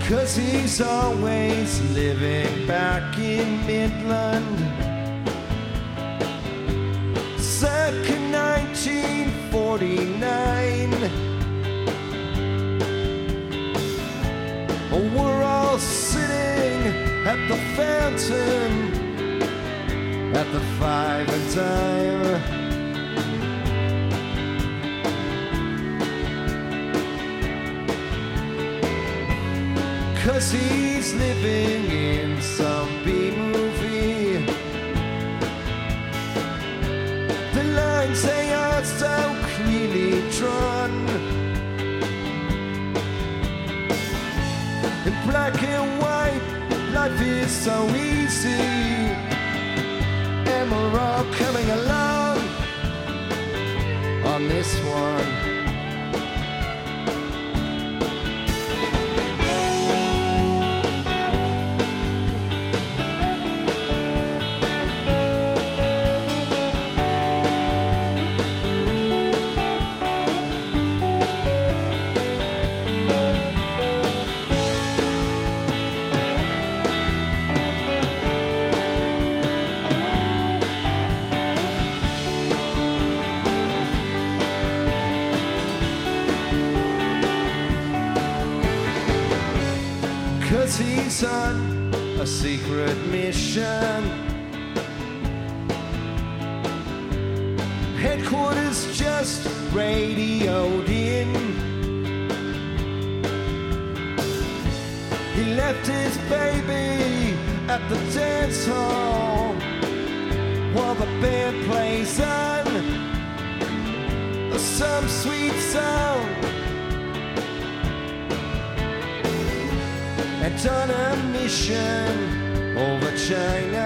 'Cause he's always living back in Midland, circa 1949. We're all sitting at the fountain at the 5 and dime. 'Cause he's living in some B-movie. The lines, they are so clearly drawn in black and white. Life is so easy, and we're all coming along on this one. Cause he's on a secret mission. Headquarters just radioed in. He left his baby at the dance hall while the band plays on some sweet song. And on a mission over China,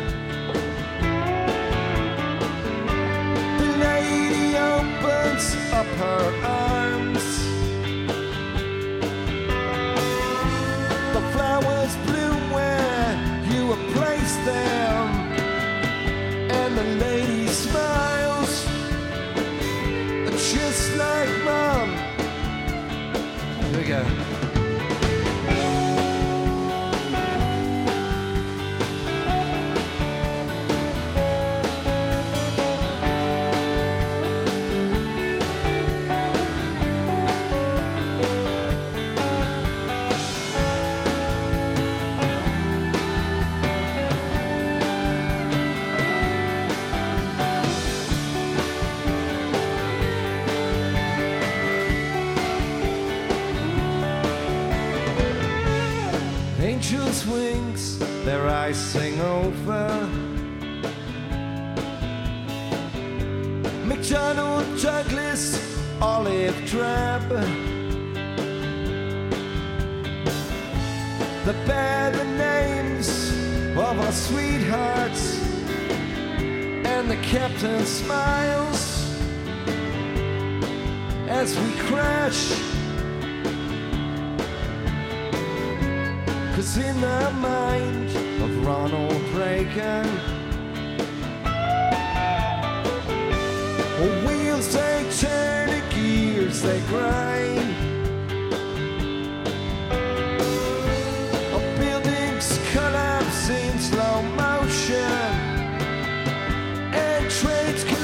the lady opens up her arms. The flowers bloom where you have placed them, and the lady smiles just like Mom. Here we go. Angels' wings, their eyes sing over. McDonnell Douglas, olive drab. They bear the names of our sweethearts, and the captain smiles as we crash. 'Cause in the mind of Ronald Reagan, wheels they turn and gears they grind. Buildings collapse in slow motion, and trains